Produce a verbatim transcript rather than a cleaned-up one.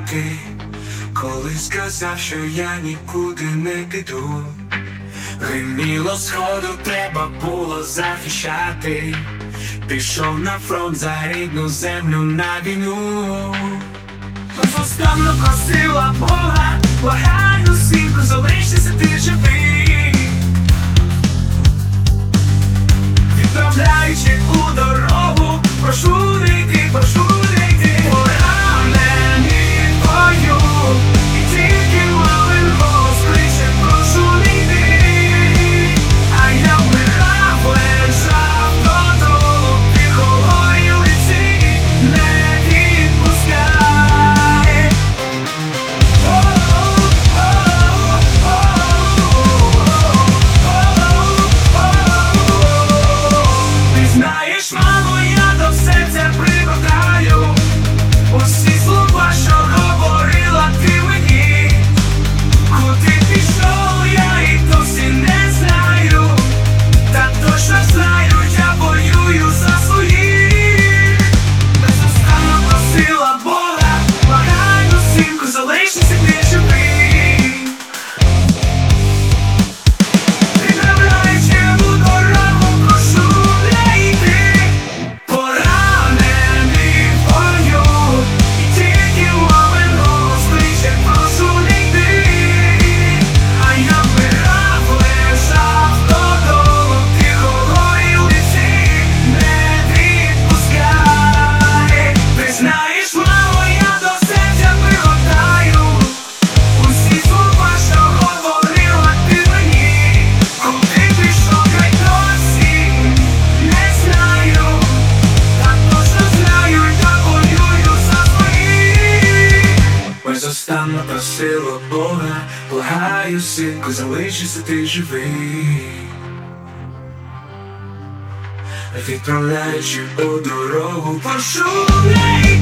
ти, коли сказав, що я нікуди не піду. Гриміло сходу, треба було захищати. Пішов на фронт за рідну землю на війну. Безустанно просила Бога, благаю, синку, залишися ти живий. Відправляючи у дорогу, прошу не йти, прошу не йти. Поранений бою, і тільки мовин голос кличе, прошу не йти. А я вмирав, лежав додолу, піхової лиці не відпускай. Ти знаєш, мамо, я до серця прикладаю усі слова, що говорила ти мені. Куди пішов, я і досі не знаю. Та точно знаю, я воюю за своїх. Безустанно просила Бога, благаю, синку, залишися ти живий. Відправляючи у дорогу, прошу не йти. Поранений в бою, і тільки мовин голос кличе, прошу не йти. А я вмирав, лежав додолу, тихої лиці не відпускай. Ти знаєш, мамо, я до серця пригортаю усі слова, що говорила ти мені. Куди пішов, я й досі не знаю. Та точно знаю, я воюю за своїх. Безостанно просила Бога, благаю, синку, залишися ти живий. Відправляючи у дорогу, прошу не